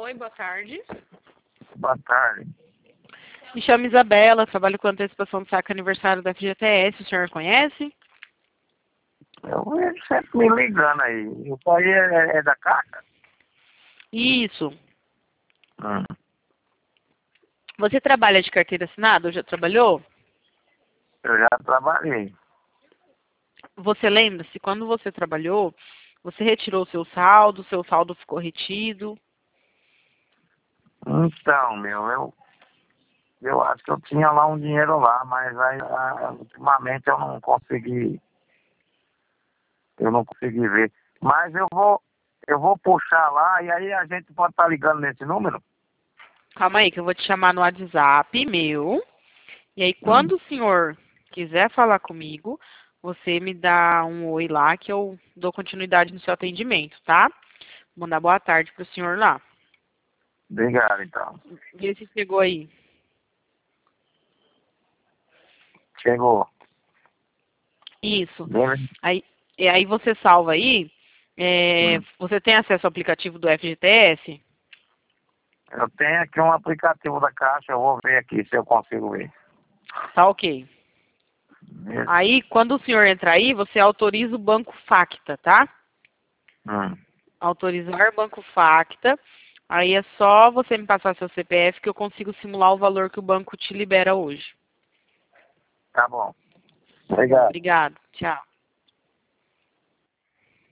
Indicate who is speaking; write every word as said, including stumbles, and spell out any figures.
Speaker 1: Oi, boa tarde.
Speaker 2: Boa tarde.
Speaker 1: Me chamo Isabela, trabalho com antecipação do saque aniversário da F G T S. O senhor conhece?
Speaker 2: Eu vejo sempre me ligando aí. Isso aí é, é da Caixa?
Speaker 1: Isso.
Speaker 2: Hum.
Speaker 1: Você trabalha de carteira assinada ou já trabalhou?
Speaker 2: Eu já trabalhei.
Speaker 1: Você lembra-se, quando você trabalhou, você retirou o seu saldo, seu saldo ficou retido?
Speaker 2: Então, meu, eu, eu acho que eu tinha lá um dinheiro lá, mas aí, ah, ultimamente eu não consegui, eu não consegui ver. Mas eu vou, eu vou puxar lá e aí a gente pode estar ligando nesse número?
Speaker 1: Calma aí, que eu vou te chamar no WhatsApp meu. E aí,
Speaker 2: Hum.
Speaker 1: quando o senhor quiser falar comigo, você me dá um oi lá que eu dou continuidade no seu atendimento, tá? Vou mandar boa tarde pro senhor lá.
Speaker 2: Obrigado, então.
Speaker 1: Vê se chegou aí.
Speaker 2: Chegou.
Speaker 1: Isso.
Speaker 2: Beleza?
Speaker 1: Aí, e aí você salva aí. É,
Speaker 2: Hum.
Speaker 1: você tem acesso ao aplicativo do F G T S?
Speaker 2: Eu tenho aqui um aplicativo da Caixa, eu vou ver aqui se eu consigo ver.
Speaker 1: Tá ok.
Speaker 2: Beleza?
Speaker 1: Aí, quando o senhor entrar aí, você autoriza o Banco Facta, tá?
Speaker 2: Hum.
Speaker 1: Autorizar Banco Facta. Aí é só você me passar seu C P F que eu consigo simular o valor que o banco te libera hoje.
Speaker 2: Tá bom.
Speaker 1: Tá bom,
Speaker 2: Obrigado.
Speaker 1: obrigado. Tchau.